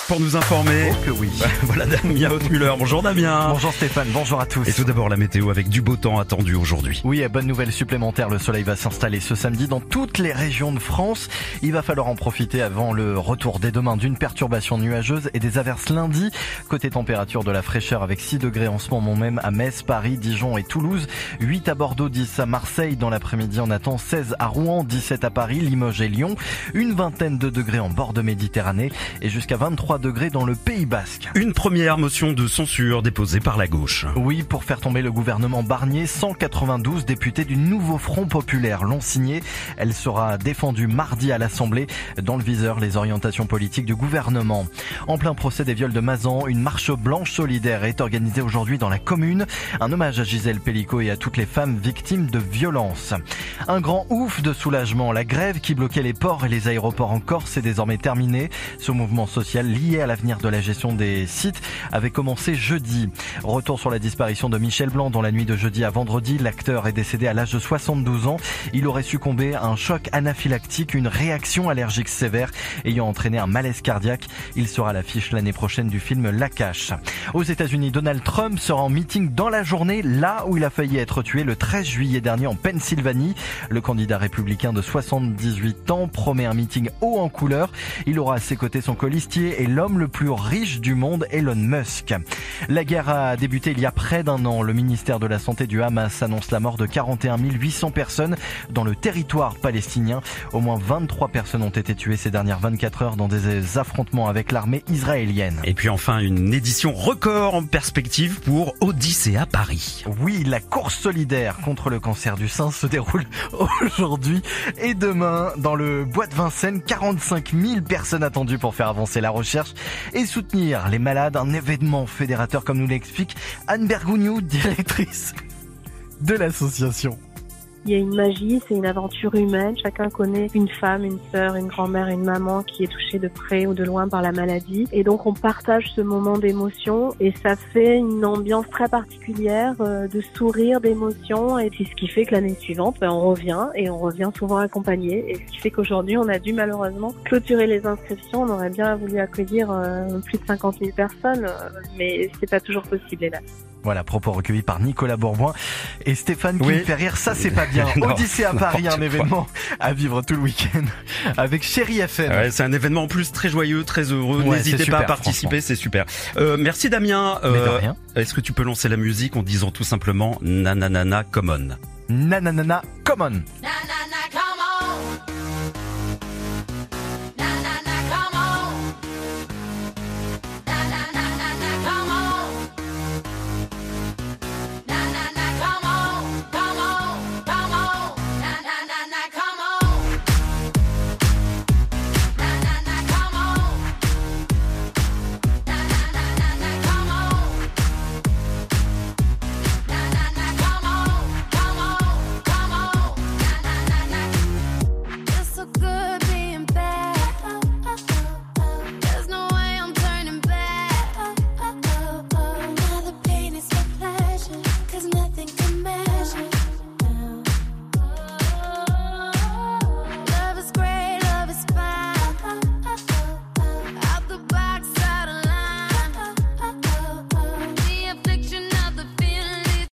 pour nous informer. Oh que oui. Voilà Damien Hautmüller. Bonjour Damien. Bonjour Stéphane, bonjour à tous. Et tout d'abord la météo avec du beau temps attendu aujourd'hui. Oui, bonne nouvelle supplémentaire, le soleil va s'installer ce samedi dans toutes les régions de France. Il va falloir en profiter avant le retour dès demain d'une perturbation nuageuse et des averses lundi. Côté température, de la fraîcheur avec 6 degrés en ce moment même à Metz, Paris, Dijon et Toulouse. 8 à Bordeaux, 10 à Marseille. Dans l'après-midi, on attend 16 à Rouen, 17 à Paris, Limoges et Lyon. Une vingtaine de degrés en bord de Méditerranée et jusqu'à 23 degrés dans le Pays Basque. Une première motion de censure déposée par la gauche. Oui, pour faire tomber le gouvernement Barnier, 192 députés du nouveau Front Populaire l'ont signée. Elle sera défendue mardi à l'Assemblée. Dans le viseur, les orientations politiques du gouvernement. En plein procès des viols de Mazan, une marche blanche solidaire est organisée aujourd'hui dans la commune. Un hommage à Gisèle Pellicot et à toutes les femmes victimes de violences. Un grand ouf de soulagement. La grève qui bloquait les ports et les aéroports en Corse est désormais terminée. Ce mouvement social lié à l'avenir de la gestion des sites avait commencé jeudi. Retour sur la disparition de Michel Blanc dans la nuit de jeudi à vendredi. L'acteur est décédé à l'âge de 72 ans. Il aurait succombé à un choc anaphylactique, une réaction allergique sévère ayant entraîné un malaise cardiaque. Il sera à l'affiche l'année prochaine du film La Cache. Aux États-Unis, Donald Trump sera en meeting dans la journée, là où il a failli être tué le 13 juillet dernier en Pennsylvanie. Le candidat républicain de 78 ans promet un meeting haut en couleur. Il aura à ses côtés son colistier et l'homme le plus riche du monde, Elon Musk. La guerre a débuté il y a près d'un an. Le ministère de la Santé du Hamas annonce la mort de 41 800 personnes dans le territoire palestinien. Au moins 23 personnes ont été tuées ces dernières 24 heures dans des affrontements avec l'armée israélienne. Et puis enfin, une édition record en perspective pour Odyssée Paris. Oui, la course solidaire contre le cancer du sein se déroule aujourd'hui et demain dans le Bois de Vincennes. 45 000 personnes attendues pour faire avancer la recherche et soutenir les malades. Un événement fédérateur comme nous l'explique Anne Bergougnou, directrice de l'association. Il y a une magie, c'est une aventure humaine. Chacun connaît une femme, une sœur, une grand-mère, une maman qui est touchée de près ou de loin par la maladie. Et donc on partage ce moment d'émotion et ça fait une ambiance très particulière de sourire, d'émotion. Et c'est ce qui fait que l'année suivante, on revient souvent accompagné. Et ce qui fait qu'aujourd'hui, on a dû malheureusement clôturer les inscriptions. On aurait bien voulu accueillir plus de 50 000 personnes, mais c'est pas toujours possible, hélas. Voilà, propos recueillis par Nicolas Bourboin et Stéphane qui me fait rire, ça c'est pas bien. Non, Odyssée à Paris, un événement à vivre tout le week-end avec Chérie FM. Ouais, c'est un événement en plus très joyeux, très heureux. Ouais, N'hésitez super, pas à participer, c'est super. Merci Damien. Mais de rien. Est-ce que tu peux lancer la musique en disant tout simplement Nananana Common? Nananana Common.